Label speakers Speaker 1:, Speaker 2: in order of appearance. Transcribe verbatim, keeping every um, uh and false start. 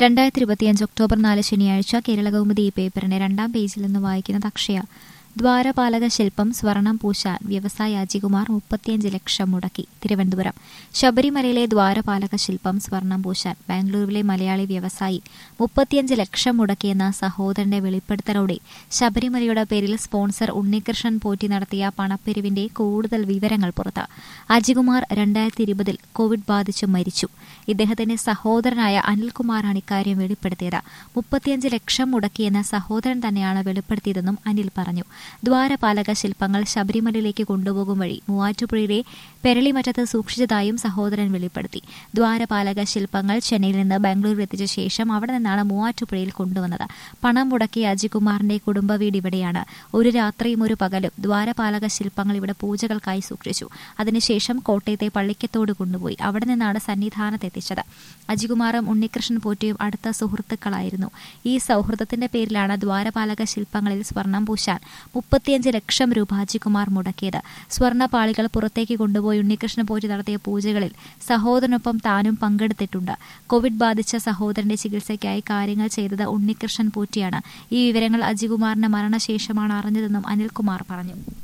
Speaker 1: രണ്ടായിരത്തി ഇരുപത്തിയഞ്ച് ഒക്ടോബർ നാല് ശനിയാഴ്ച കേരളകൗമുദി ഈ പേപ്പറിന്റെ രണ്ടാം പേജിൽ നിന്ന് വായിക്കുന്നത് അക്ഷയ. ദ്വാരപാലക ശില്പം സ്വർണം പൂശാൻ വ്യവസായി അജികുമാർ മുപ്പത്തിയഞ്ച് ലക്ഷം മുടക്കി. തിരുവനന്തപുരം. ശബരിമലയിലെ ദ്വാരപാലക ശില്പം സ്വർണം പൂശാൻ ബാംഗ്ലൂരിലെ മലയാളി വ്യവസായി മുപ്പത്തിയഞ്ച് ലക്ഷം മുടക്കിയെന്ന സഹോദരന്റെ വെളിപ്പെടുത്തലോടെ ശബരിമലയുടെ പേരിൽ സ്പോൺസർ ഉണ്ണികൃഷ്ണൻ പോറ്റി നടത്തിയ പണപ്പിരിവിന്റെ കൂടുതൽ വിവരങ്ങൾ പുറത്ത്. അജികുമാർ രണ്ടായിരത്തി ഇരുപതിൽ കോവിഡ് ബാധിച്ച് മരിച്ചു. ഇദ്ദേഹത്തിന്റെ സഹോദരനായ അനിൽകുമാറാണ് ഇക്കാര്യം വെളിപ്പെടുത്തിയത്. മുപ്പത്തിയഞ്ച് ലക്ഷം മുടക്കിയെന്ന സഹോദരൻ തന്നെയാണ് വെളിപ്പെടുത്തിയതെന്നും അനിൽ പറഞ്ഞു. ദ്വാരപാലക ശില്പങ്ങൾ ശബരിമലയിലേക്ക് കൊണ്ടുപോകും വഴി മൂവാറ്റുപുഴയിലെ പെരളിമറ്റത്ത് സൂക്ഷിച്ചതായും സഹോദരൻ വെളിപ്പെടുത്തി. ദ്വാരപാലക ശില്പങ്ങൾ ചെന്നൈയിൽ നിന്ന് ബാംഗ്ലൂരിൽ എത്തിച്ച ശേഷം അവിടെ നിന്നാണ് മൂവാറ്റുപുഴയിൽ കൊണ്ടുവന്നത്. പണം മുടക്കിയ അജികുമാറിന്റെ കുടുംബ വീട് ഇവിടെയാണ്. ഒരു രാത്രിയും ഒരു പകലും ദ്വാരപാലക ശില്പങ്ങൾ ഇവിടെ പൂജകൾക്കായി സൂക്ഷിച്ചു. അതിനുശേഷം കോട്ടയത്തെ പള്ളിക്കത്തോട് കൊണ്ടുപോയി അവിടെ നിന്നാണ് സന്നിധാനത്തെത്തിച്ചത്. അജികുമാറും ഉണ്ണികൃഷ്ണൻ പോറ്റിയും അടുത്ത സുഹൃത്തുക്കളായിരുന്നു. ഈ സൗഹൃദത്തിന്റെ പേരിലാണ് ദ്വാരപാലക ശില്പങ്ങളിൽ സ്വർണം പൂശാൻ മുപ്പത്തിയഞ്ച് ലക്ഷം രൂപ അജികുമാർ മുടക്കിയത്. സ്വർണ്ണപാളികൾ പുറത്തേക്ക് കൊണ്ടുപോയി ഉണ്ണികൃഷ്ണൻ പോറ്റി നടത്തിയ പൂജകളിൽ സഹോദരനൊപ്പം താനും പങ്കെടുത്തിട്ടുണ്ട്. കോവിഡ് ബാധിച്ച സഹോദരന്റെ ചികിത്സയ്ക്കായി കാര്യങ്ങൾ ചെയ്തത് ഉണ്ണികൃഷ്ണൻ പോറ്റിയാണ്. ഈ വിവരങ്ങൾ അജികുമാറിന്റെ മരണശേഷമാണ് അറിഞ്ഞതെന്നും അനിൽകുമാർ പറഞ്ഞു.